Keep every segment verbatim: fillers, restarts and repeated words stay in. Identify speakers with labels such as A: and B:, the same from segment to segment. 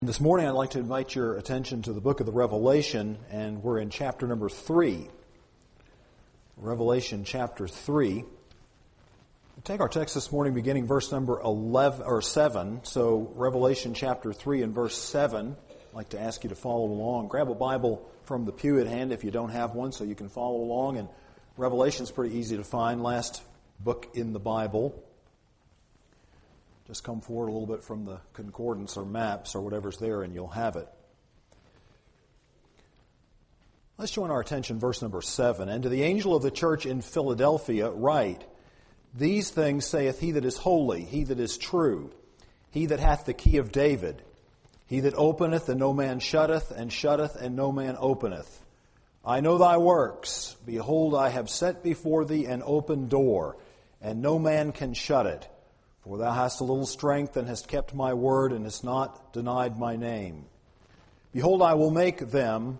A: This morning I'd like to invite your attention to the book of the Revelation, and we're in chapter number three. Revelation chapter three. We'll take our text this morning beginning verse number eleven or seven. So Revelation chapter three and verse seven. I'd like to ask you to follow along. Grab a Bible from the pew at hand if you don't have one so you can follow along. And Revelation's pretty easy to find, last book in the Bible. Just come forward a little bit from the concordance or maps or whatever's there and you'll have it. Let's join our attention, verse number seven. And to the angel of the church in Philadelphia write, These things saith he that is holy, he that is true, he that hath the key of David, he that openeth and no man shutteth, and shutteth and no man openeth. I know thy works. Behold, I have set before thee an open door, and no man can shut it. For thou hast a little strength, and hast kept my word, and hast not denied my name. Behold, I will make them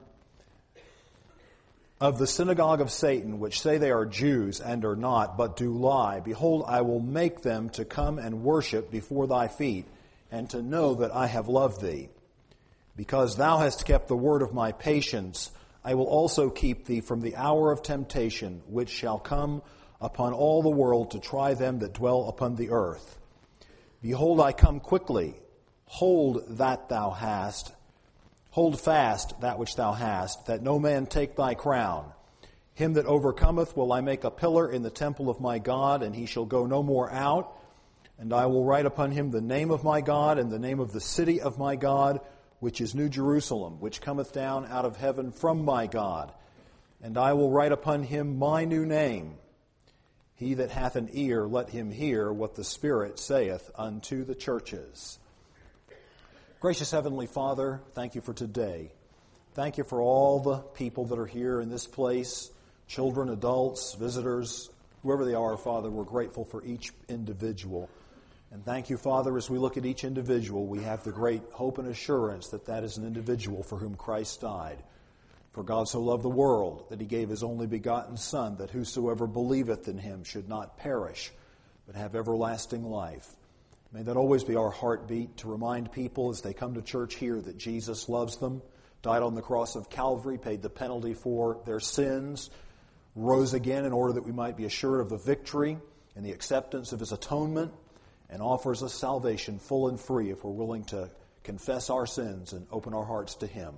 A: of the synagogue of Satan, which say they are Jews, and are not, but do lie. Behold, I will make them to come and worship before thy feet, and to know that I have loved thee. Because thou hast kept the word of my patience, I will also keep thee from the hour of temptation, which shall come upon all the world to try them that dwell upon the earth. Behold, I come quickly. Hold that thou hast. Hold fast that which thou hast, that no man take thy crown. Him that overcometh will I make a pillar in the temple of my God, and he shall go no more out. And I will write upon him the name of my God, and the name of the city of my God, which is New Jerusalem, which cometh down out of heaven from my God. And I will write upon him my new name. He that hath an ear, let him hear what the Spirit saith unto the churches. Gracious Heavenly Father, thank you for today. Thank you for all the people that are here in this place, children, adults, visitors, whoever they are, Father. We're grateful for each individual. And thank you, Father, as we look at each individual, we have the great hope and assurance that that is an individual for whom Christ died. For God so loved the world that he gave his only begotten Son, that whosoever believeth in him should not perish, but have everlasting life. May that always be our heartbeat, to remind people as they come to church here that Jesus loves them, died on the cross of Calvary, paid the penalty for their sins, rose again in order that we might be assured of the victory and the acceptance of his atonement, and offers us salvation full and free if we're willing to confess our sins and open our hearts to him.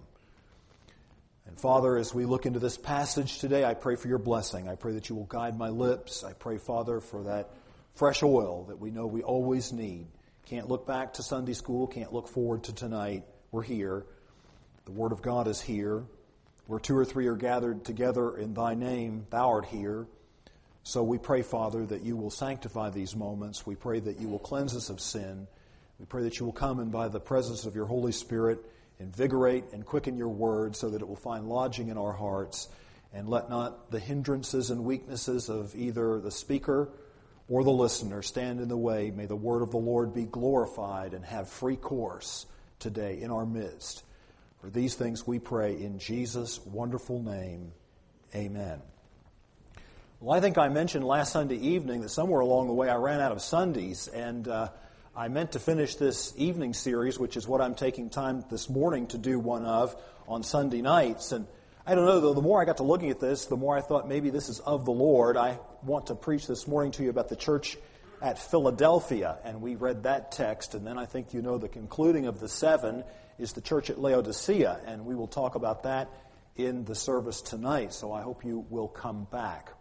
A: And Father, as we look into this passage today, I pray for your blessing. I pray that you will guide my lips. I pray, Father, for that fresh oil that we know we always need. Can't look back to Sunday school, can't look forward to tonight. We're here. The Word of God is here. Where two or three are gathered together in thy name, thou art here. So we pray, Father, that you will sanctify these moments. We pray that you will cleanse us of sin. We pray that you will come and by the presence of your Holy Spirit invigorate and quicken your word so that it will find lodging in our hearts. And let not the hindrances and weaknesses of either the speaker or the listener stand in the way. May the word of the Lord be glorified and have free course today in our midst. For these things we pray in Jesus' wonderful name. Amen. Well, I think I mentioned last Sunday evening that somewhere along the way I ran out of Sundays, and uh, I meant to finish this evening series, which is what I'm taking time this morning to do one of on Sunday nights. And I don't know, though, the more I got to looking at this, the more I thought maybe this is of the Lord. I want to preach this morning to you about the church at Philadelphia. And we read that text, and then I think you know the concluding of the seven is the church at Laodicea. And we will talk about that in the service tonight. So I hope you will come back.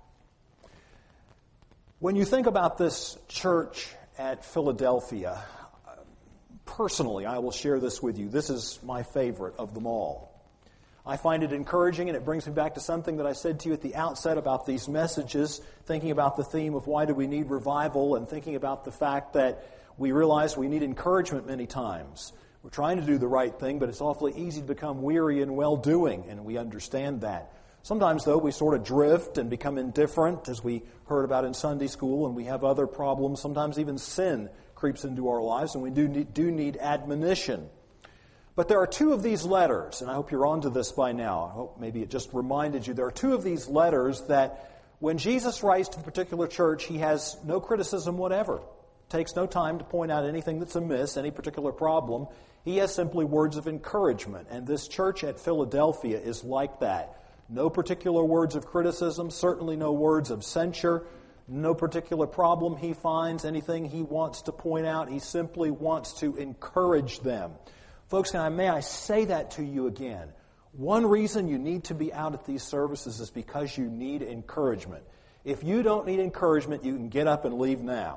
A: When you think about this church at Philadelphia, personally, I will share this with you. This is my favorite of them all. I find it encouraging, and it brings me back to something that I said to you at the outset about these messages, thinking about the theme of why do we need revival, and thinking about the fact that we realize we need encouragement many times. We're trying to do the right thing, but it's awfully easy to become weary in well-doing, and we understand that. Sometimes, though, we sort of drift and become indifferent, as we heard about in Sunday school, and we have other problems. Sometimes even sin creeps into our lives, and we do need, do need admonition. But there are two of these letters, and I hope you're onto this by now. I hope maybe it just reminded you. There are two of these letters that when Jesus writes to the particular church, he has no criticism whatever. takes no time to point out anything that's amiss, any particular problem. He has simply words of encouragement. And this church at Philadelphia is like that. No particular words of criticism, certainly no words of censure, no particular problem he finds, anything he wants to point out. He simply wants to encourage them. Folks, can I, may I say that to you again? One reason you need to be out at these services is because you need encouragement. If you don't need encouragement, you can get up and leave now.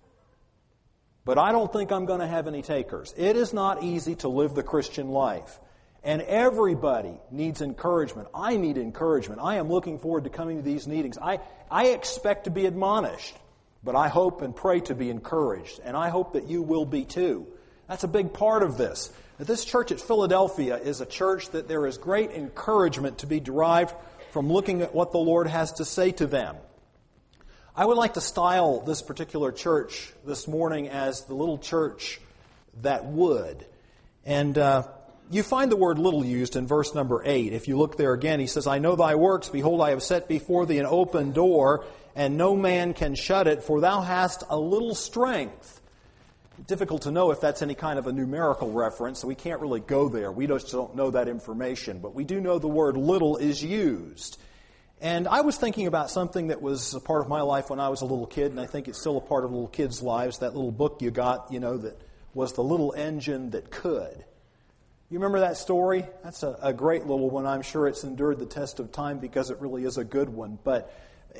A: But I don't think I'm going to have any takers. It is not easy to live the Christian life. And everybody needs encouragement. I need encouragement. I am looking forward to coming to these meetings. I, I expect to be admonished, but I hope and pray to be encouraged. And I hope that you will be too. That's a big part of this. This church at Philadelphia is a church that there is great encouragement to be derived from looking at what the Lord has to say to them. I would like to style this particular church this morning as the little church that would. And uh, you find the word little used in verse number eight. If you look there again, he says, I know thy works. Behold, I have set before thee an open door, and no man can shut it, for thou hast a little strength. Difficult to know if that's any kind of a numerical reference, so we can't really go there. We just don't know that information. But we do know the word little is used. And I was thinking about something that was a part of my life when I was a little kid, and I think it's still a part of little kids' lives, that little book you got, you know, that was The Little Engine That Could. You remember that story? That's a, a great little one. I'm sure it's endured the test of time because it really is a good one. But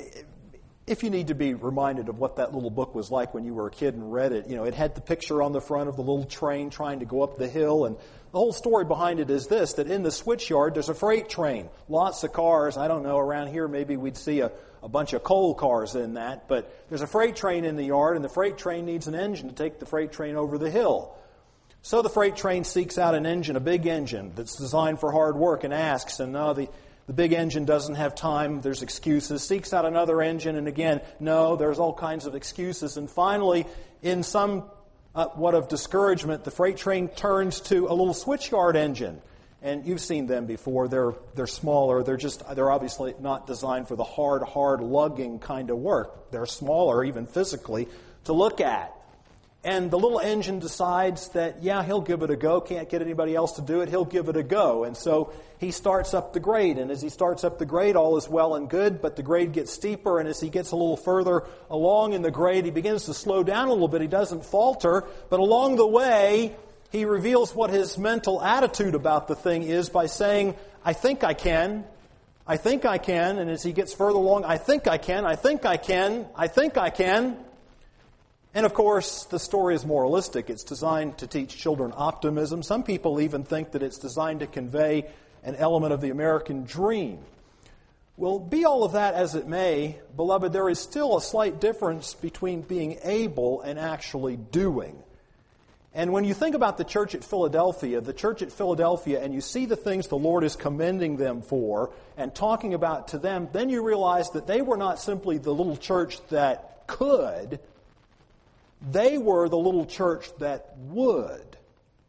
A: if you need to be reminded of what that little book was like when you were a kid and read it, you know, it had the picture on the front of the little train trying to go up the hill, and the whole story behind it is this, that in the switch yard there's a freight train. Lots of cars. I don't know, around here maybe we'd see a, a bunch of coal cars in that, but there's a freight train in the yard, and the freight train needs an engine to take the freight train over the hill. So the freight train seeks out an engine, a big engine that's designed for hard work, and asks, and no, the The big engine doesn't have time, there's excuses, seeks out another engine, and again, no, there's all kinds of excuses. And finally, in some uh, what of discouragement, the freight train turns to a little switchyard engine. And you've seen them before. They're they're smaller. They're just they're obviously not designed for the hard, hard lugging kind of work. They're smaller, even physically, to look at. And the little engine decides that, yeah, he'll give it a go. Can't get anybody else to do it. He'll give it a go. And so he starts up the grade. And as he starts up the grade, all is well and good, but the grade gets steeper. And as he gets a little further along in the grade, he begins to slow down a little bit. He doesn't falter. But along the way, he reveals what his mental attitude about the thing is by saying, I think I can. I think I can. And as he gets further along, I think I can. I think I can. I think I can. And of course, the story is moralistic. It's designed to teach children optimism. Some people even think that it's designed to convey an element of the American dream. Well, be all of that as it may, beloved, there is still a slight difference between being able and actually doing. And when you think about the church at Philadelphia, the church at Philadelphia, and you see the things the Lord is commending them for and talking about to them, then you realize that they were not simply the little church that could. They were the little church that would.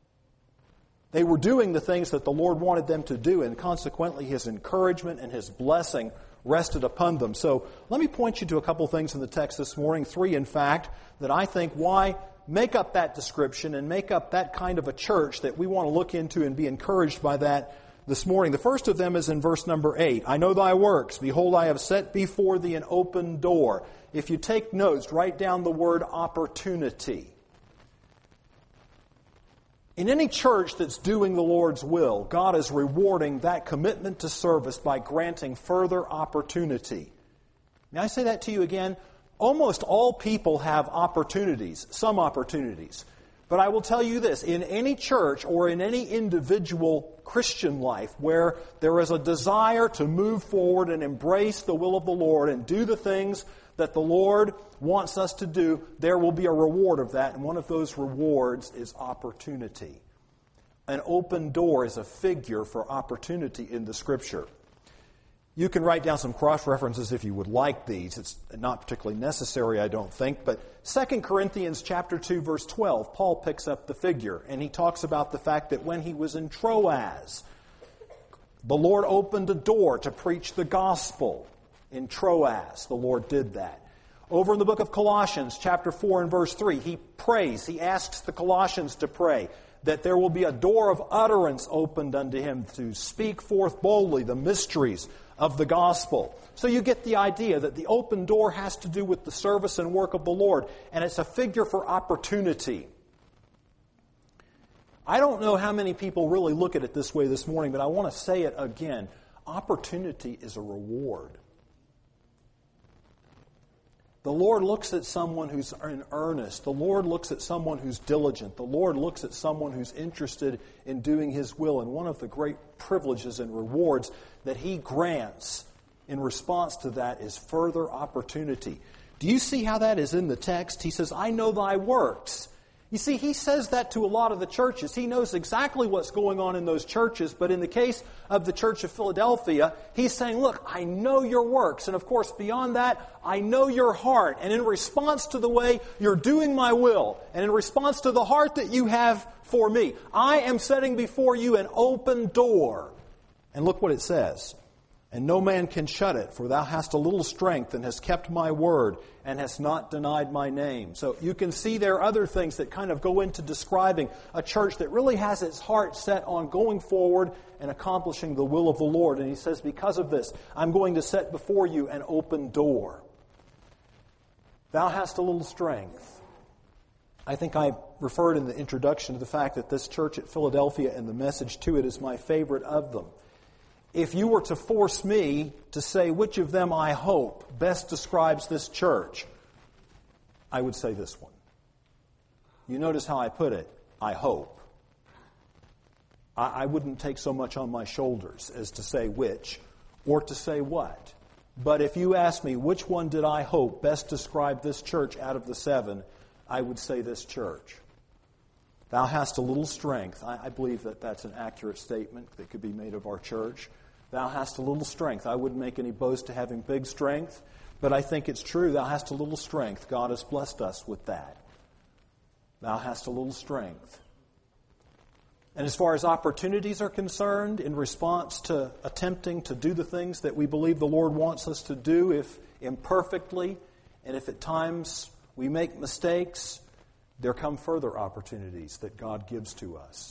A: They were doing the things that the Lord wanted them to do, and consequently His encouragement and His blessing rested upon them. So let me point you to a couple of things in the text this morning, three in fact, that I think why make up that description and make up that kind of a church that we want to look into and be encouraged by that this morning. The first of them is in verse number eight. I know thy works. Behold, I have set before thee an open door. If you take notes, write down the word opportunity. In any church that's doing the Lord's will, God is rewarding that commitment to service by granting further opportunity. May I say that to you again? Almost all people have opportunities, some opportunities. But I will tell you this, in any church or in any individual Christian life where there is a desire to move forward and embrace the will of the Lord and do the things that the Lord wants us to do, there will be a reward of that, and one of those rewards is opportunity. An open door is a figure for opportunity in the Scripture. You can write down some cross-references if you would like these. It's not particularly necessary, I don't think. But Second Corinthians chapter two, verse twelve, Paul picks up the figure, and he talks about the fact that when he was in Troas, the Lord opened a door to preach the gospel. In Troas, the Lord did that. Over in the book of Colossians, chapter four and verse three, he prays, he asks the Colossians to pray that there will be a door of utterance opened unto him to speak forth boldly the mysteries of the gospel. So you get the idea that the open door has to do with the service and work of the Lord, and it's a figure for opportunity. I don't know how many people really look at it this way this morning, but I want to say it again. Opportunity is a reward. The Lord looks at someone who's in earnest. The Lord looks at someone who's diligent. The Lord looks at someone who's interested in doing His will. And one of the great privileges and rewards that He grants in response to that is further opportunity. Do you see how that is in the text? He says, I know thy works. You see, he says that to a lot of the churches. He knows exactly what's going on in those churches, but in the case of the Church of Philadelphia, he's saying, look, I know your works, and of course, beyond that, I know your heart, and in response to the way you're doing my will, and in response to the heart that you have for me, I am setting before you an open door. And look what it says. And no man can shut it, for thou hast a little strength, and hast kept my word, and hast not denied my name. So you can see there are other things that kind of go into describing a church that really has its heart set on going forward and accomplishing the will of the Lord. And he says, because of this, I'm going to set before you an open door. Thou hast a little strength. I think I referred in the introduction to the fact that this church at Philadelphia and the message to it is my favorite of them. If you were to force me to say which of them I hope best describes this church, I would say this one. You notice how I put it, I hope. I, I wouldn't take so much on my shoulders as to say which or to say what. But if you ask me which one did I hope best describe this church out of the seven, I would say this church. Thou hast a little strength. I, I believe that that's an accurate statement that could be made of our church. Thou hast a little strength. I wouldn't make any boast to having big strength, but I think it's true. Thou hast a little strength. God has blessed us with that. Thou hast a little strength. And as far as opportunities are concerned, in response to attempting to do the things that we believe the Lord wants us to do, if imperfectly, and if at times we make mistakes, there come further opportunities that God gives to us.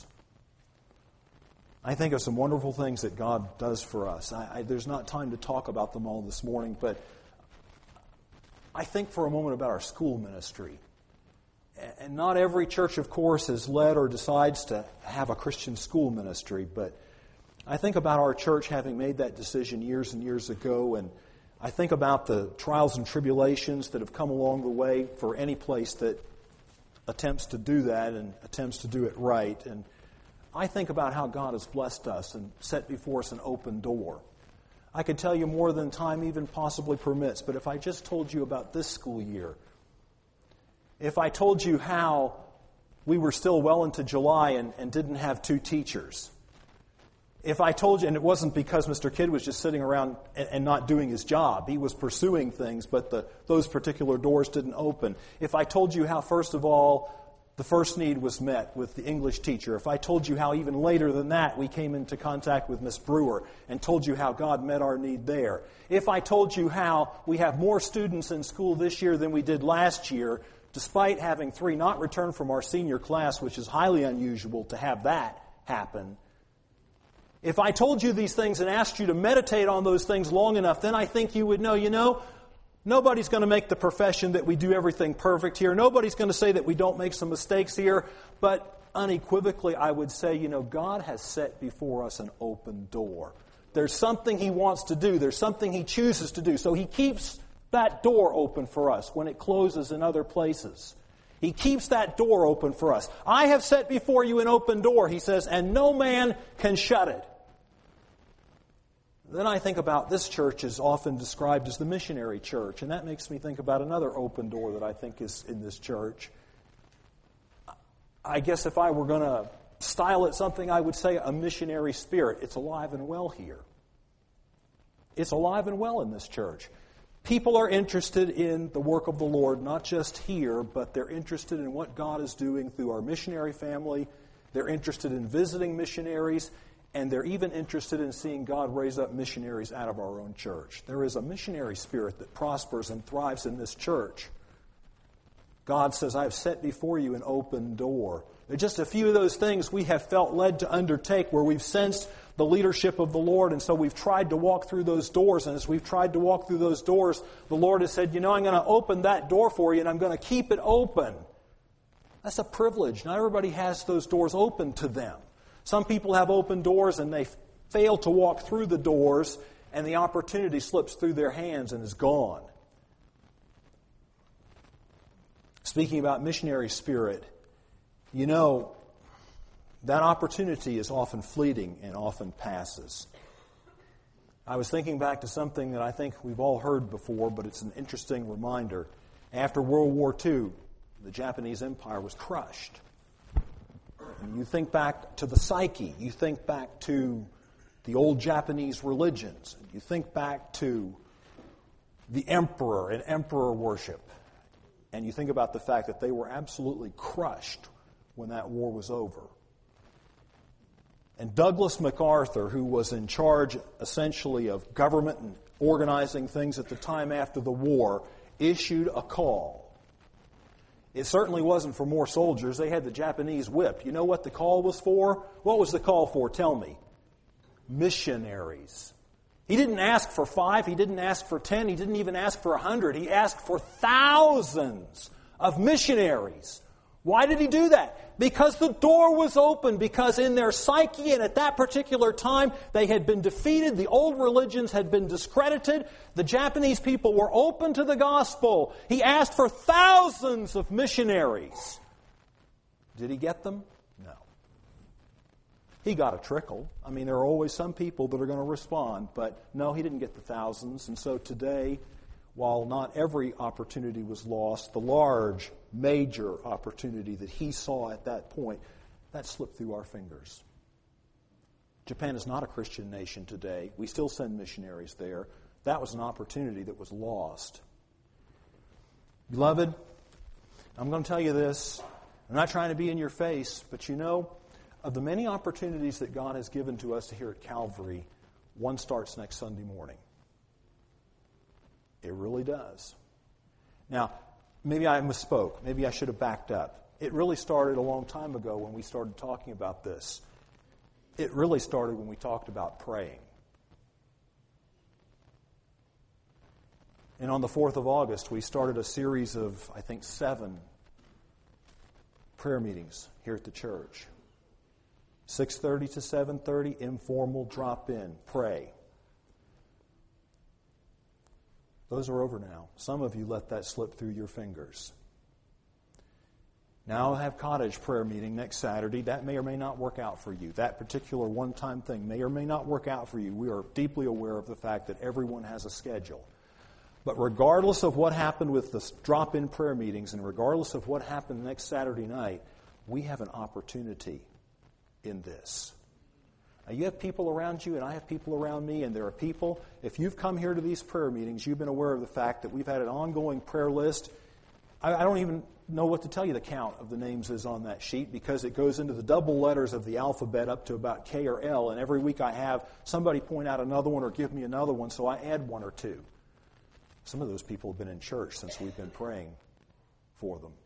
A: I think of some wonderful things that God does for us. I, I, there's not time to talk about them all this morning, but I think for a moment about our school ministry. And not every church, of course, is led or decides to have a Christian school ministry, but I think about our church having made that decision years and years ago, and I think about the trials and tribulations that have come along the way for any place that attempts to do that and attempts to do it right. And I think about how God has blessed us and set before us an open door. I could tell you more than time even possibly permits, but if I just told you about this school year, if I told you how we were still well into July and, and didn't have two teachers, if I told you, and it wasn't because Mister Kidd was just sitting around and, and not doing his job, he was pursuing things, but the, those particular doors didn't open. If I told you how, first of all, the first need was met with the English teacher. If I told you how even later than that we came into contact with Miss Brewer and told you how God met our need there. If I told you how we have more students in school this year than we did last year, despite having three not returned from our senior class, which is highly unusual to have that happen. If I told you these things and asked you to meditate on those things long enough, then I think you would know, you know, nobody's going to make the profession that we do everything perfect here. Nobody's going to say that we don't make some mistakes here. But unequivocally, I would say, you know, God has set before us an open door. There's something He wants to do. There's something He chooses to do. So He keeps that door open for us when it closes in other places. He keeps that door open for us. I have set before you an open door, He says, and no man can shut it. Then I think about this church is often described as the missionary church, and that makes me think about another open door that I think is in this church. I guess if I were going to style it something, I would say a missionary spirit. It's alive and well here. It's alive and well in this church. People are interested in the work of the Lord, not just here, but they're interested in what God is doing through our missionary family. They're interested in visiting missionaries. And they're even interested in seeing God raise up missionaries out of our own church. There is a missionary spirit that prospers and thrives in this church. God says, I have set before you an open door. There are just a few of those things we have felt led to undertake where we've sensed the leadership of the Lord, and so we've tried to walk through those doors. And as we've tried to walk through those doors, the Lord has said, you know, I'm going to open that door for you, and I'm going to keep it open. That's a privilege. Not everybody has those doors open to them. Some people have open doors and they fail to walk through the doors, and the opportunity slips through their hands and is gone. Speaking about missionary spirit, you know, that opportunity is often fleeting and often passes. I was thinking back to something that I think we've all heard before, but it's an interesting reminder. After World War Two, the Japanese Empire was crushed. And you think back to the psyche, you think back to the old Japanese religions, you think back to the emperor and emperor worship, and you think about the fact that they were absolutely crushed when that war was over. And Douglas MacArthur, who was in charge essentially of government and organizing things at the time after the war, issued a call. It certainly wasn't for more soldiers. They had the Japanese whip. You know what the call was for? What was the call for? Tell me. Missionaries. He didn't ask for five. He didn't ask for ten. He didn't even ask for a hundred. He asked for thousands of missionaries. Why did he do that? Because the door was open. Because in their psyche and at that particular time, they had been defeated. The old religions had been discredited. The Japanese people were open to the gospel. He asked for thousands of missionaries. Did he get them? No. He got a trickle. I mean, there are always some people that are going to respond, but no, he didn't get the thousands. And so today, while not every opportunity was lost, the large, major opportunity that he saw at that point, that slipped through our fingers. Japan is not a Christian nation today. We still send missionaries there. That was an opportunity that was lost. Beloved, I'm going to tell you this. I'm not trying to be in your face, but you know, of the many opportunities that God has given to us here at Calvary, one starts next Sunday morning. It really does. Now, maybe I misspoke. Maybe I should have backed up. It really started a long time ago when we started talking about this. It really started when we talked about praying. And on the fourth of August, we started a series of, I think, seven prayer meetings here at the church. six thirty to seven thirty, informal, drop in, pray. Those are over now. Some of you let that slip through your fingers. Now I'll have cottage prayer meeting next Saturday. That may or may not work out for you. That particular one-time thing may or may not work out for you. We are deeply aware of the fact that everyone has a schedule. But regardless of what happened with the drop-in prayer meetings and regardless of what happened next Saturday night, we have an opportunity in this. Now, you have people around you and I have people around me, and there are people, if you've come here to these prayer meetings, you've been aware of the fact that we've had an ongoing prayer list. I, I don't even know what to tell you the count of the names is on that sheet because it goes into the double letters of the alphabet up to about K or L, and every week I have somebody point out another one or give me another one, so I add one or two. Some of those people have been in church since we've been praying for them.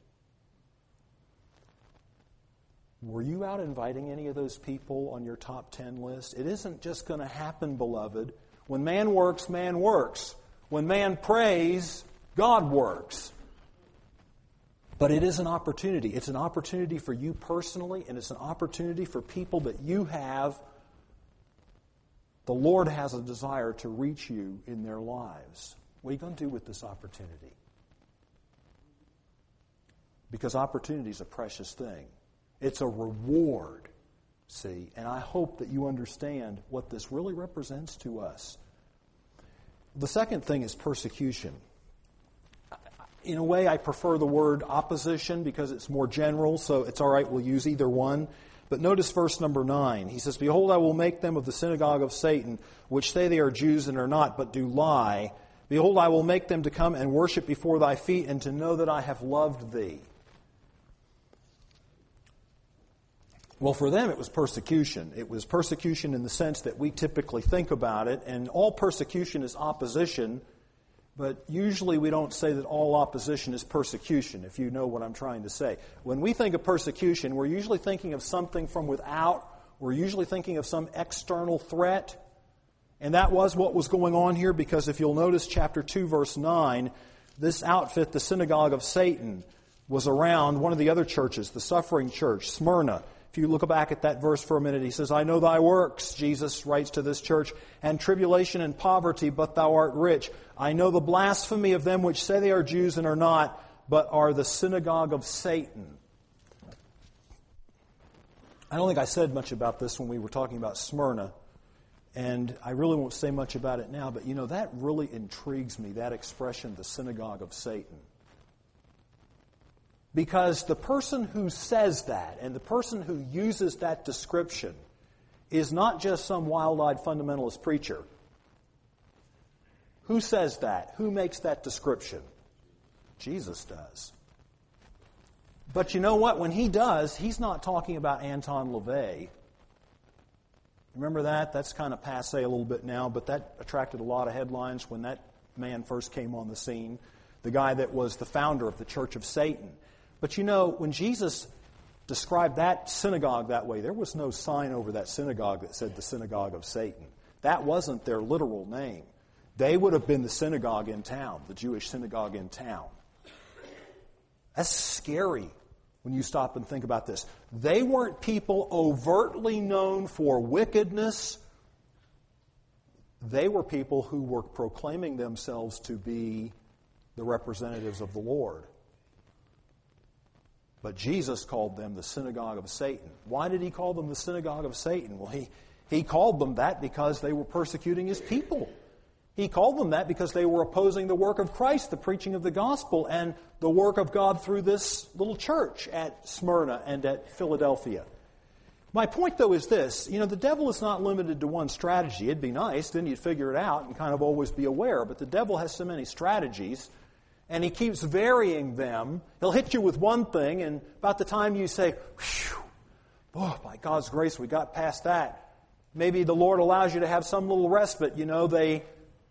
A: Were you out inviting any of those people on your top ten list? It isn't just going to happen, beloved. When man works, man works. When man prays, God works. But it is an opportunity. It's an opportunity for you personally, and it's an opportunity for people that you have. The Lord has a desire to reach you in their lives. What are you going to do with this opportunity? Because opportunity is a precious thing. It's a reward, see, and I hope that you understand what this really represents to us. The second thing is persecution. In a way, I prefer the word opposition because it's more general, so it's all right, we'll use either one. But notice verse number nine. He says, "Behold, I will make them of the synagogue of Satan, which say they are Jews and are not, but do lie. Behold, I will make them to come and worship before thy feet, and to know that I have loved thee." Well, for them it was persecution. It was persecution in the sense that we typically think about it, and all persecution is opposition, but usually we don't say that all opposition is persecution, if you know what I'm trying to say. When we think of persecution, we're usually thinking of something from without. We're usually thinking of some external threat. And that was what was going on here, because if you'll notice chapter two, verse nine, this outfit, the synagogue of Satan, was around one of the other churches, the suffering church, Smyrna. If you look back at that verse for a minute, he says, I know thy works, Jesus writes to this church, and tribulation and poverty, but thou art rich. I know the blasphemy of them which say they are Jews and are not, but are the synagogue of Satan. I don't think I said much about this when we were talking about Smyrna, and I really won't say much about it now, but you know, that really intrigues me, that expression, the synagogue of Satan. Because the person who says that and the person who uses that description is not just some wild-eyed fundamentalist preacher. Who says that? Who makes that description? Jesus does. But you know what? When he does, he's not talking about Anton LaVey. Remember that? That's kind of passé a little bit now, but that attracted a lot of headlines when that man first came on the scene. The guy that was the founder of the Church of Satan. But you know, when Jesus described that synagogue that way, there was no sign over that synagogue that said the synagogue of Satan. That wasn't their literal name. They would have been the synagogue in town, the Jewish synagogue in town. That's scary when you stop and think about this. They weren't people overtly known for wickedness. They were people who were proclaiming themselves to be the representatives of the Lord. But Jesus called them the synagogue of Satan. Why did he call them the synagogue of Satan? Well, he, he called them that because they were persecuting his people. He called them that because they were opposing the work of Christ, the preaching of the gospel, and the work of God through this little church at Smyrna and at Philadelphia. My point, though, is this. You know, the devil is not limited to one strategy. It'd be nice, then you'd figure it out and kind of always be aware. But the devil has so many strategies, and he keeps varying them. He'll hit you with one thing, and about the time you say, whew, oh, by God's grace, we got past that. Maybe the Lord allows you to have some little respite. You know, they...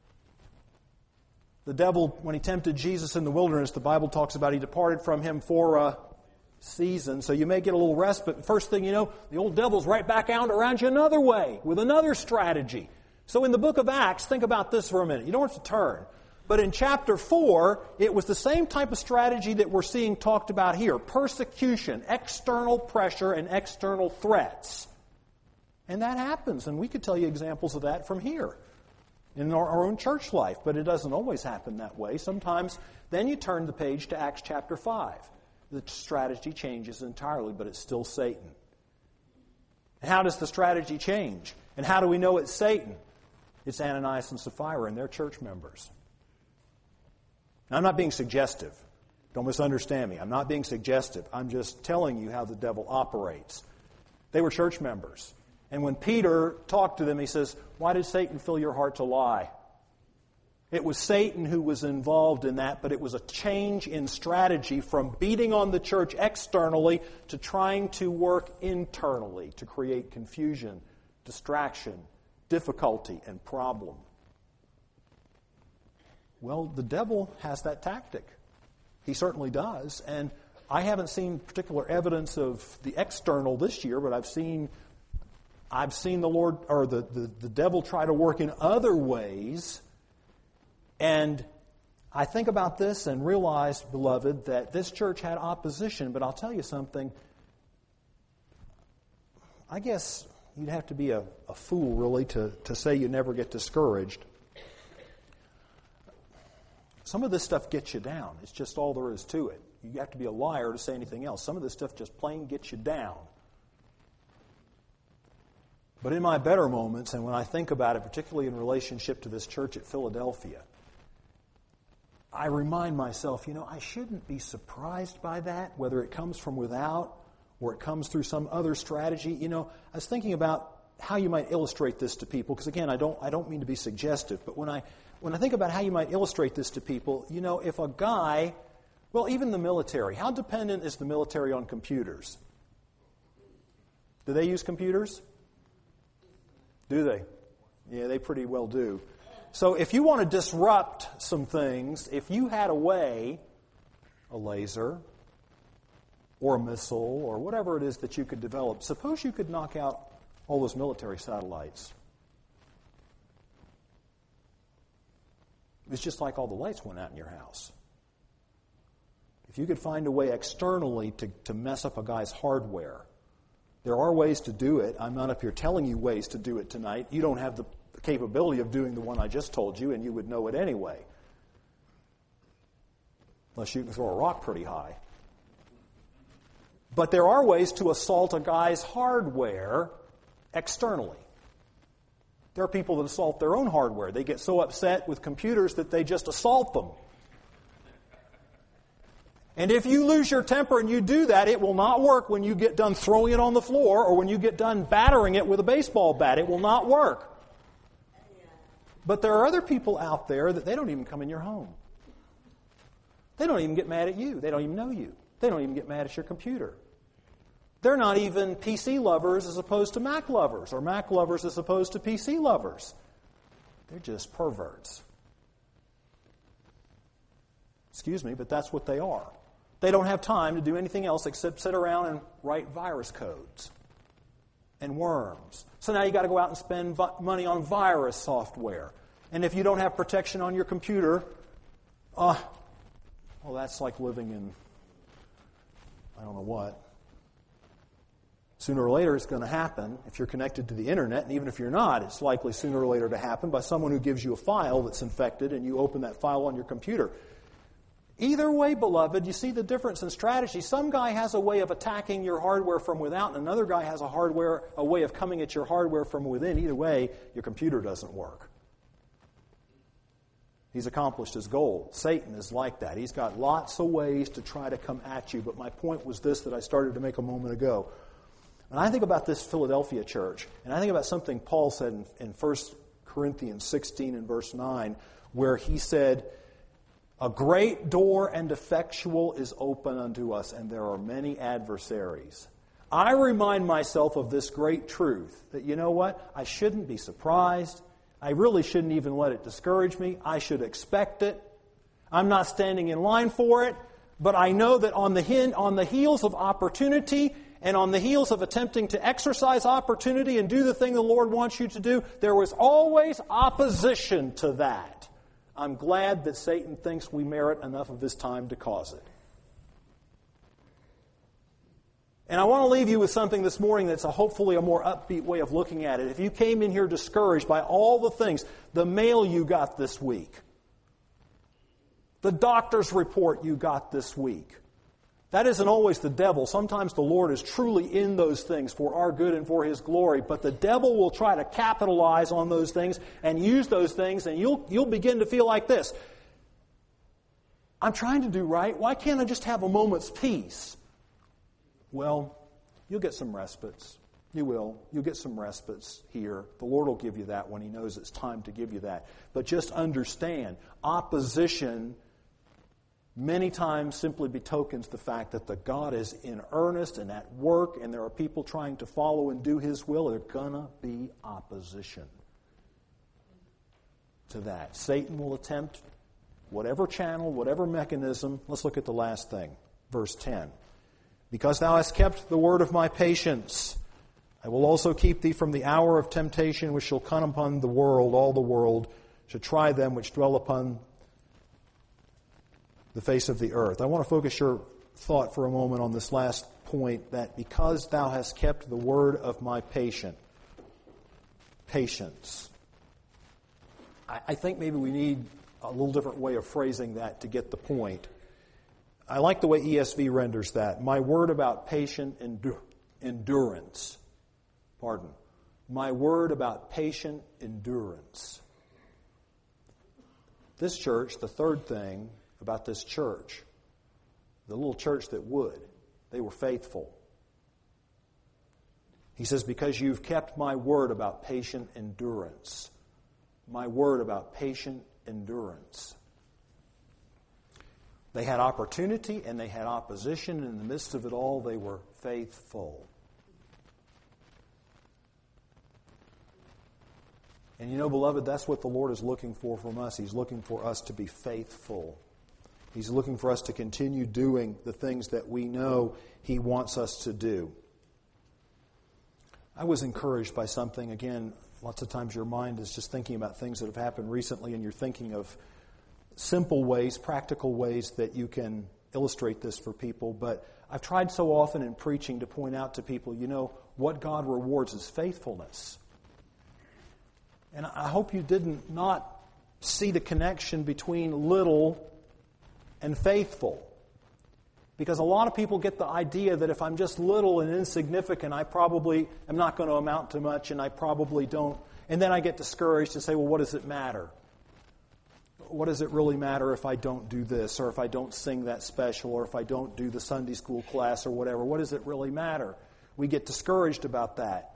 A: The devil, when he tempted Jesus in the wilderness, the Bible talks about he departed from him for a season. So you may get a little respite. First thing you know, the old devil's right back out around you another way with another strategy. So in the book of Acts, think about this for a minute. You don't have to turn. But in chapter four, it was the same type of strategy that we're seeing talked about here. Persecution, external pressure, and external threats. And that happens. And we could tell you examples of that from here in our, our own church life. But it doesn't always happen that way. Sometimes then you turn the page to Acts chapter five. The strategy changes entirely, but it's still Satan. And how does the strategy change? And how do we know it's Satan? It's Ananias and Sapphira and their church members. Now, I'm not being suggestive. Don't misunderstand me. I'm not being suggestive. I'm just telling you how the devil operates. They were church members. And when Peter talked to them, he says, why did Satan fill your heart to lie? It was Satan who was involved in that, but it was a change in strategy from beating on the church externally to trying to work internally to create confusion, distraction, difficulty, and problem. Well, the devil has that tactic. He certainly does. And I haven't seen particular evidence of the external this year, but I've seen I've seen the Lord or the, the, the devil try to work in other ways. And I think about this and realize, beloved, that this church had opposition, but I'll tell you something. I guess you'd have to be a, a fool, really, to, to say you never get discouraged. Some of this stuff gets you down. It's just all there is to it. You have to be a liar to say anything else. Some of this stuff just plain gets you down. But in my better moments, and when I think about it, particularly in relationship to this church at Philadelphia, I remind myself, you know, I shouldn't be surprised by that, whether it comes from without or it comes through some other strategy. You know, I was thinking about how you might illustrate this to people, because again, I don't I don't mean to be suggestive, but when I when I think about how you might illustrate this to people, you know, if a guy, well, even the military, how dependent is the military on computers? Do they use computers? Do they? Yeah, they pretty well do. So if you want to disrupt some things, if you had a way, a laser or a missile or whatever it is that you could develop, suppose you could knock out all those military satellites. It's just like all the lights went out in your house. If you could find a way externally to, to mess up a guy's hardware, there are ways to do it. I'm not up here telling you ways to do it tonight. You don't have the capability of doing the one I just told you, and you would know it anyway. Unless you can throw a rock pretty high. But there are ways to assault a guy's hardware externally. There are people that assault their own hardware. They get so upset with computers that they just assault them. And if you lose your temper and you do that, it will not work when you get done throwing it on the floor or when you get done battering it with a baseball bat. It will not work. But there are other people out there that they don't even come in your home. They don't even get mad at you. They don't even know you. They don't even get mad at your computer. They're not even P C lovers as opposed to Mac lovers, or Mac lovers as opposed to P C lovers. They're just perverts. Excuse me, but that's what they are. They don't have time to do anything else except sit around and write virus codes and worms. So now you got to go out and spend vi- money on virus software. And if you don't have protection on your computer, uh, well, that's like living in, I don't know what. Sooner or later it's going to happen if you're connected to the internet, and even if you're not, it's likely sooner or later to happen by someone who gives you a file that's infected and you open that file on your computer. Either way, beloved, you see the difference in strategy. Some guy has a way of attacking your hardware from without, and another guy has a hardware, a way of coming at your hardware from within. Either way, your computer doesn't work. He's accomplished his goal. Satan is like that. He's got lots of ways to try to come at you, but my point was this that I started to make a moment ago. When I think about this Philadelphia church, and I think about something Paul said in, in First Corinthians sixteen and verse nine, where he said, "A great door and effectual is open unto us, and there are many adversaries." I remind myself of this great truth, that you know what? I shouldn't be surprised. I really shouldn't even let it discourage me. I should expect it. I'm not standing in line for it, but I know that on the, hin- on the heels of opportunity and on the heels of attempting to exercise opportunity and do the thing the Lord wants you to do, there was always opposition to that. I'm glad that Satan thinks we merit enough of his time to cause it. And I want to leave you with something this morning that's a, hopefully a more upbeat way of looking at it. If you came in here discouraged by all the things, the mail you got this week, the doctor's report you got this week, that isn't always the devil. Sometimes the Lord is truly in those things for our good and for His glory. But the devil will try to capitalize on those things and use those things, and you'll you'll begin to feel like this. I'm trying to do right. Why can't I just have a moment's peace? Well, you'll get some respites. You will. You'll get some respites here. The Lord will give you that when He knows it's time to give you that. But just understand, opposition many times simply betokens the fact that the God is in earnest and at work, and there are people trying to follow and do His will. There's going to be opposition to that. Satan will attempt whatever channel, whatever mechanism. Let's look at the last thing. Verse ten. "Because thou hast kept the word of my patience, I will also keep thee from the hour of temptation which shall come upon the world, all the world, to try them which dwell upon the face of the earth." I want to focus your thought for a moment on this last point, that because thou hast kept the word of my patient, patience. I, I think maybe we need a little different way of phrasing that to get the point. I like the way E S V renders that. My word about patient endur- endurance. Pardon. My word about patient endurance. This church, the third thing about this church, the little church that would, they were faithful. He says, because you've kept my word about patient endurance. My word about patient endurance. They had opportunity and they had opposition, and in the midst of it all, they were faithful. And you know, beloved, that's what the Lord is looking for from us. He's looking for us to be faithful. He's looking for us to continue doing the things that we know He wants us to do. I was encouraged by something. Again, lots of times your mind is just thinking about things that have happened recently, and you're thinking of simple ways, practical ways that you can illustrate this for people. But I've tried so often in preaching to point out to people, you know, what God rewards is faithfulness. And I hope you didn't not see the connection between little and faithful. Because a lot of people get the idea that if I'm just little and insignificant, I probably am not going to amount to much, and I probably don't. And then I get discouraged and say, well, what does it matter? What does it really matter if I don't do this, or if I don't sing that special, or if I don't do the Sunday school class or whatever? What does it really matter? We get discouraged about that.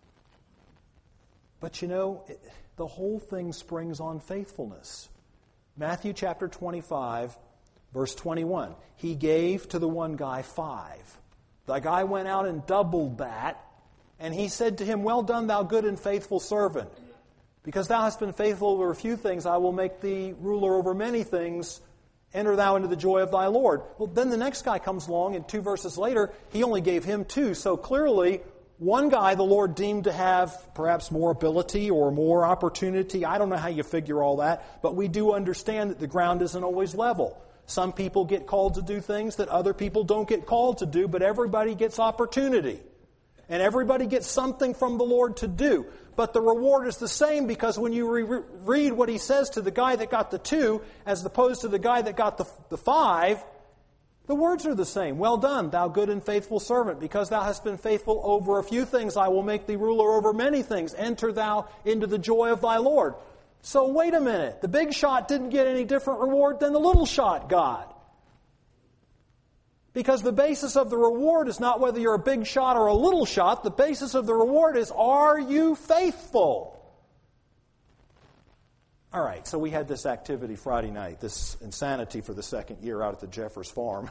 A: But you know, it, the whole thing springs on faithfulness. Matthew chapter twenty-five, verse twenty-one. He gave to the one guy five. The guy went out and doubled that, and he said to him, well done, thou good and faithful servant. Because thou hast been faithful over a few things, I will make thee ruler over many things. Enter thou into the joy of thy Lord. Well, then the next guy comes along, and two verses later, he only gave him two. So clearly, one guy the Lord deemed to have perhaps more ability or more opportunity. I don't know how you figure all that, but we do understand that the ground isn't always level. Some people get called to do things that other people don't get called to do, but everybody gets opportunity. And everybody gets something from the Lord to do. But the reward is the same, because when you re- read what He says to the guy that got the two, as opposed to the guy that got the, the five, the words are the same. Well done, thou good and faithful servant. Because thou hast been faithful over a few things, I will make thee ruler over many things. Enter thou into the joy of thy Lord. So wait a minute. The big shot didn't get any different reward than the little shot got. Because the basis of the reward is not whether you're a big shot or a little shot. The basis of the reward is, are you faithful? All right, so we had this activity Friday night, this insanity for the second year out at the Jeffers farm.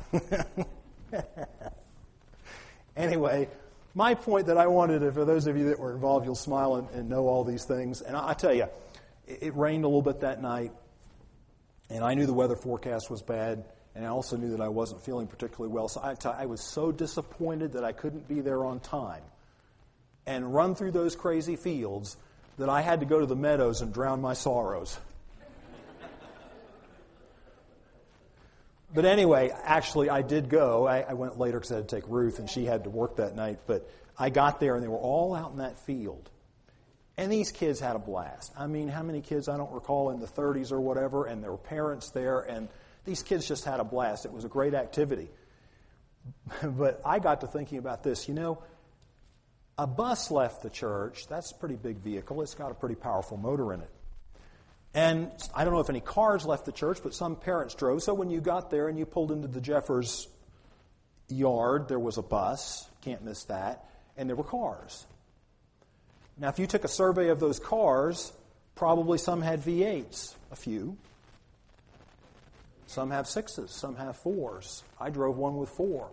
A: Anyway, my point that I wanted, for those of you that were involved, you'll smile and, and know all these things. And I, I tell you, it, it rained a little bit that night, and I knew the weather forecast was bad. And I also knew that I wasn't feeling particularly well. So I, t- I was so disappointed that I couldn't be there on time and run through those crazy fields that I had to go to the meadows and drown my sorrows. But anyway, actually I did go. I, I went later because I had to take Ruth, and she had to work that night. But I got there, and they were all out in that field. And these kids had a blast. I mean, how many kids, I don't recall, in the thirties or whatever, and there were parents there, and these kids just had a blast. It was a great activity. But I got to thinking about this. You know, a bus left the church. That's a pretty big vehicle. It's got a pretty powerful motor in it. And I don't know if any cars left the church, but some parents drove. So when you got there and you pulled into the Jeffers yard, there was a bus. Can't miss that. And there were cars. Now, if you took a survey of those cars, probably some had V eights, a few. Some have sixes, some have fours. I drove one with four.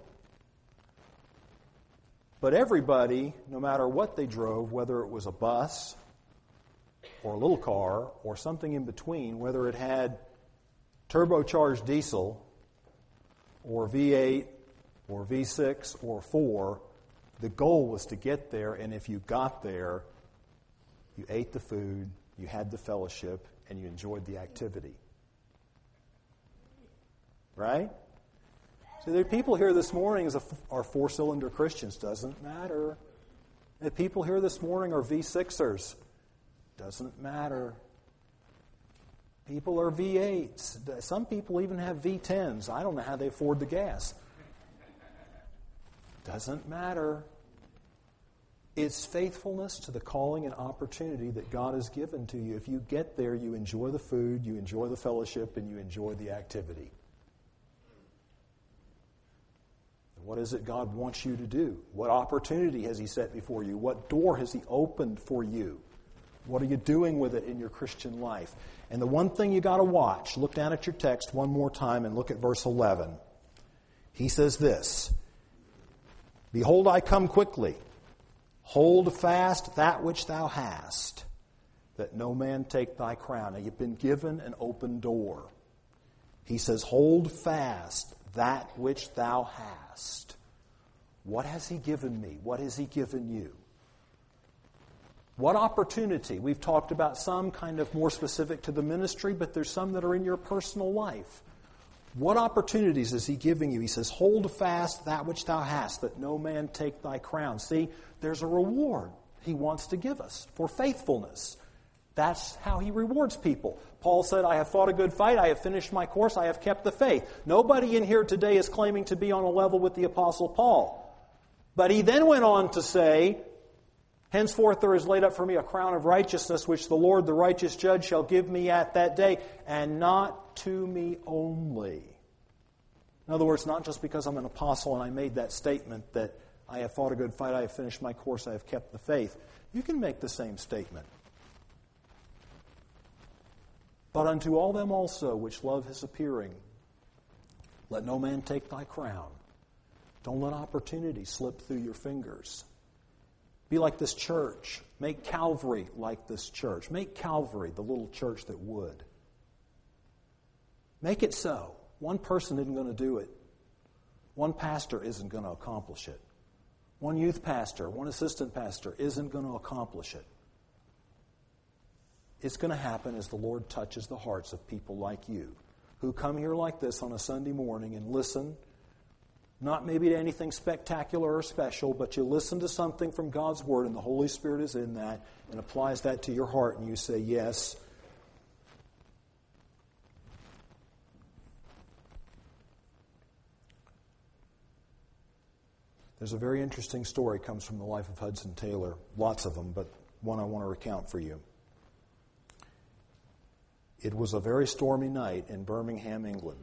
A: But everybody, no matter what they drove, whether it was a bus or a little car or something in between, whether it had turbocharged diesel or V eight or V six or four, the goal was to get there, and if you got there, you ate the food, you had the fellowship, and you enjoyed the activity. Right? So there are people here this morning as are four-cylinder Christians. Doesn't matter. The people here this morning are V sixers. Doesn't matter. People are V eights. Some people even have V tens. I don't know how they afford the gas. Doesn't matter. It's faithfulness to the calling and opportunity that God has given to you. If you get there, you enjoy the food, you enjoy the fellowship, and you enjoy the activity. What is it God wants you to do? What opportunity has He set before you? What door has He opened for you? What are you doing with it in your Christian life? And the one thing you got to watch, look down at your text one more time and look at verse eleven. He says this, Behold, I come quickly. Hold fast that which thou hast, that no man take thy crown. Now, you've been given an open door. He says, hold fast that which thou hast. What has he given me? What has he given you? What opportunity? We've talked about some kind of more specific to the ministry, but there's some that are in your personal life. What opportunities is he giving you? He says, hold fast that which thou hast, that no man take thy crown. See, there's a reward he wants to give us for faithfulness. That's how he rewards people. Paul said, I have fought a good fight, I have finished my course, I have kept the faith. Nobody in here today is claiming to be on a level with the Apostle Paul. But he then went on to say, henceforth there is laid up for me a crown of righteousness, which the Lord, the righteous judge, shall give me at that day, and not to me only. In other words, not just because I'm an apostle and I made that statement that I have fought a good fight, I have finished my course, I have kept the faith. You can make the same statement. But unto all them also which love his appearing, let no man take thy crown. Don't let opportunity slip through your fingers. Be like this church. Make Calvary like this church. Make Calvary the little church that would. Make it so. One person isn't going to do it. One pastor isn't going to accomplish it. One youth pastor, one assistant pastor isn't going to accomplish it. It's going to happen as the Lord touches the hearts of people like you who come here like this on a Sunday morning and listen, not maybe to anything spectacular or special, but you listen to something from God's Word and the Holy Spirit is in that and applies that to your heart and you say, yes. There's a very interesting story comes from the life of Hudson Taylor. Lots of them, but one I want to recount for you. It was a very stormy night in Birmingham, England.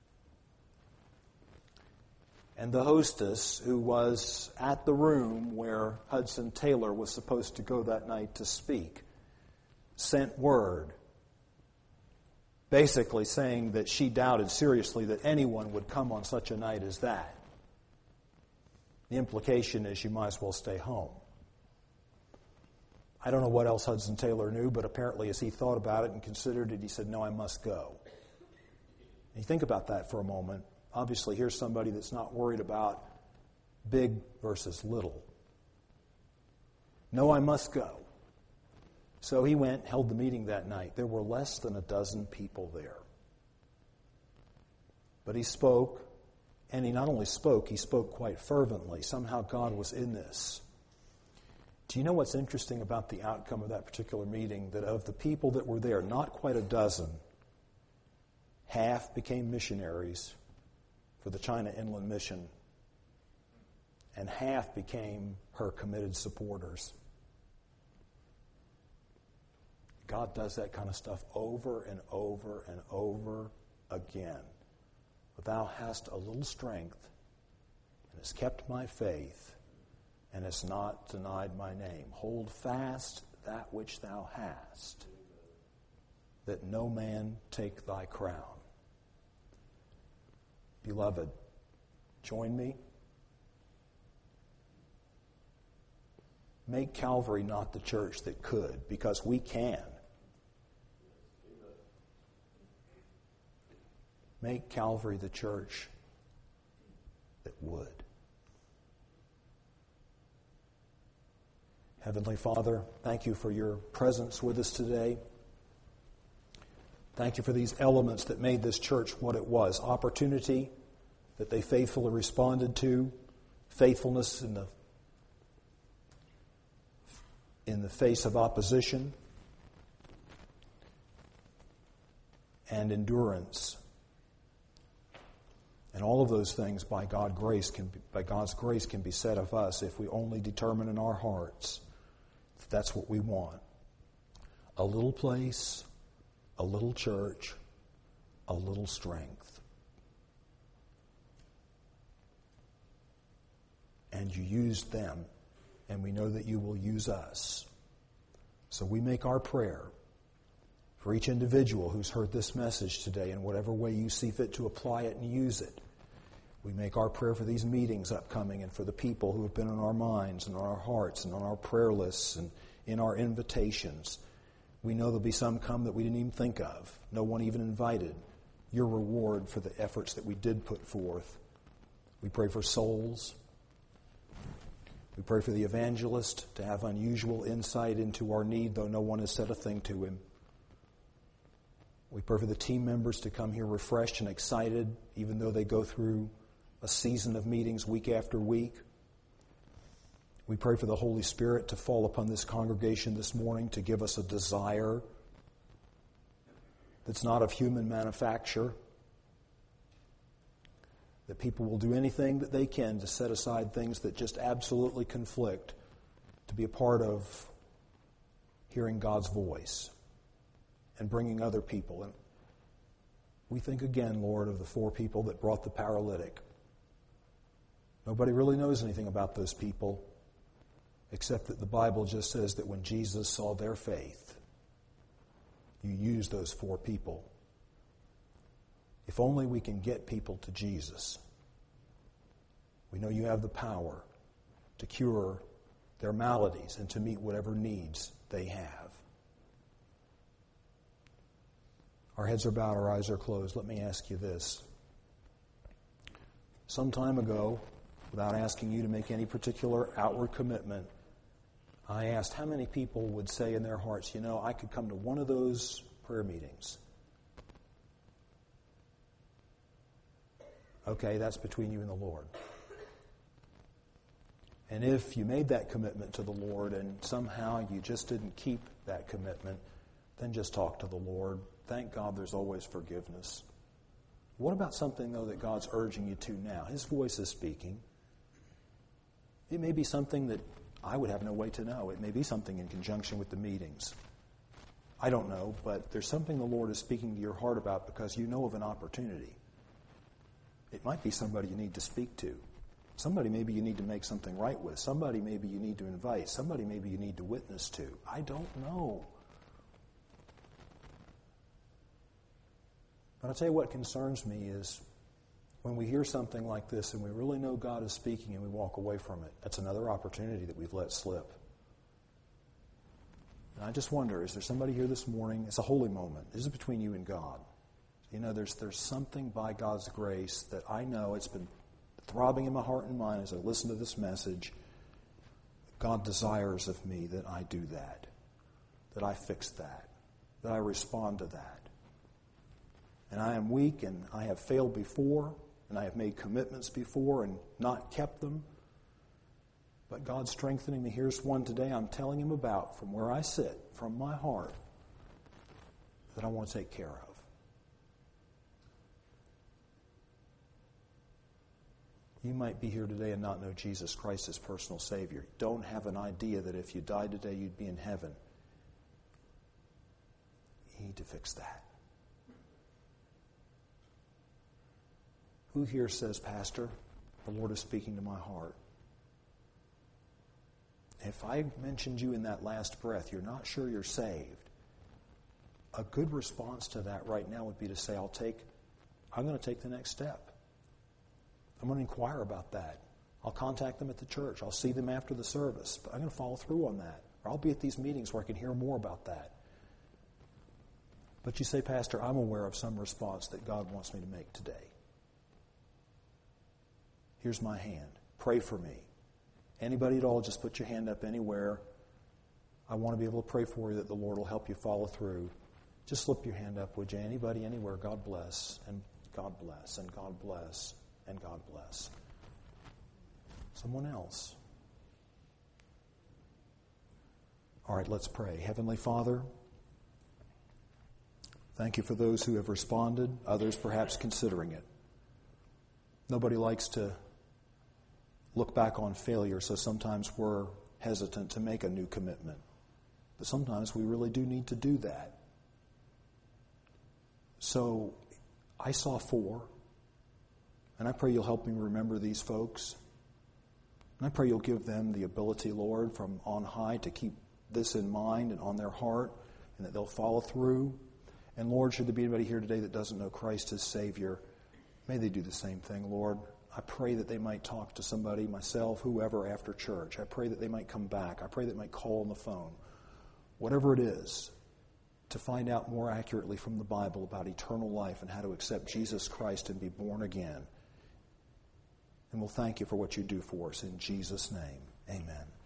A: And the hostess, who was at the room where Hudson Taylor was supposed to go that night to speak, sent word basically saying that she doubted seriously that anyone would come on such a night as that. The implication is you might as well stay home. I don't know what else Hudson Taylor knew, but apparently as he thought about it and considered it, he said, no, I must go. And you think about that for a moment. Obviously, here's somebody that's not worried about big versus little. No, I must go. So he went, held the meeting that night. There were less than a dozen people there. But he spoke, and he not only spoke, he spoke quite fervently. Somehow God was in this. Do you know what's interesting about the outcome of that particular meeting? That of the people that were there, not quite a dozen, half became missionaries for the China Inland Mission, and half became her committed supporters. God does that kind of stuff over and over and over again. But thou hast a little strength, and hast kept my faith, and hast not denied my name. Hold fast that which thou hast, that no man take thy crown. Beloved, join me. Make Calvary not the church that could, because we can. Make Calvary the church that would. Heavenly Father, thank you for your presence with us today. Thank you for these elements that made this church what it was. Opportunity that they faithfully responded to, faithfulness in the in the face of opposition, and endurance. And all of those things by God grace can be, by God's grace can be said of us if we only determine in our hearts that that's what we want. A little place, a little church, a little strength. And you used them, and we know that you will use us. So we make our prayer for each individual who's heard this message today in whatever way you see fit to apply it and use it. We make our prayer for these meetings upcoming and for the people who have been on our minds and on our hearts and on our prayer lists and in our invitations. We know there'll be some come that we didn't even think of. No one even invited. Your reward for the efforts that we did put forth. We pray for souls. We pray for the evangelist to have unusual insight into our need, though no one has said a thing to him. We pray for the team members to come here refreshed and excited, even though they go through a season of meetings week after week. We pray for the Holy Spirit to fall upon this congregation this morning to give us a desire that's not of human manufacture, that people will do anything that they can to set aside things that just absolutely conflict, to be a part of hearing God's voice and bringing other people. And we think again, Lord, of the four people that brought the paralytic. Nobody really knows anything about those people, except that the Bible just says that when Jesus saw their faith, you used those four people. If only we can get people to Jesus. We know you have the power to cure their maladies and to meet whatever needs they have. Our heads are bowed, our eyes are closed. Let me ask you this. Some time ago, without asking you to make any particular outward commitment, I asked how many people would say in their hearts, you know, I could come to one of those prayer meetings. Okay, that's between you and the Lord. And if you made that commitment to the Lord and somehow you just didn't keep that commitment, then just talk to the Lord. Thank God there's always forgiveness. What about something, though, that God's urging you to now? His voice is speaking. It may be something that I would have no way to know. It may be something in conjunction with the meetings. I don't know, but there's something the Lord is speaking to your heart about because you know of an opportunity. It might be somebody you need to speak to. Somebody maybe you need to make something right with. Somebody maybe you need to invite. Somebody maybe you need to witness to. I don't know. But I'll tell you what concerns me is when we hear something like this and we really know God is speaking and we walk away from it. That's another opportunity that we've let slip. And I just wonder, is there somebody here this morning? It's a holy moment. This is between you and God. You know, there's there's something by God's grace that I know it's been throbbing in my heart and mind as I listen to this message. God desires of me that I do that, that I fix that, that I respond to that. And I am weak and I have failed before and I have made commitments before and not kept them. But God's strengthening me. Here's one today I'm telling him about from where I sit, from my heart, that I want to take care of. You might be here today and not know Jesus Christ as personal Savior. Don't have an idea that if you died today, you'd be in heaven. You need to fix that. Who here says, Pastor, the Lord is speaking to my heart? If I mentioned you in that last breath, you're not sure you're saved. A good response to that right now would be to say, I'll take, I'm going to take the next step. I'm going to inquire about that. I'll contact them at the church. I'll see them after the service. But I'm going to follow through on that. Or I'll be at these meetings where I can hear more about that. But you say, Pastor, I'm aware of some response that God wants me to make today. Here's my hand. Pray for me. Anybody at all, just put your hand up anywhere. I want to be able to pray for you that the Lord will help you follow through. Just slip your hand up, would you? Anybody, anywhere, God bless, and God bless, and God bless, and God bless. Someone else. All right, let's pray. Heavenly Father, thank you for those who have responded, others perhaps considering it. Nobody likes to look back on failure, so sometimes we're hesitant to make a new commitment. But sometimes we really do need to do that. So I saw four, and I pray you'll help me remember these folks. And I pray you'll give them the ability, Lord, from on high to keep this in mind and on their heart, and that they'll follow through. And Lord, should there be anybody here today that doesn't know Christ as Savior, may they do the same thing, Lord. I pray that they might talk to somebody, myself, whoever, after church. I pray that they might come back. I pray that they might call on the phone. Whatever it is, to find out more accurately from the Bible about eternal life and how to accept Jesus Christ and be born again. And we'll thank you for what you do for us. In Jesus' name, amen.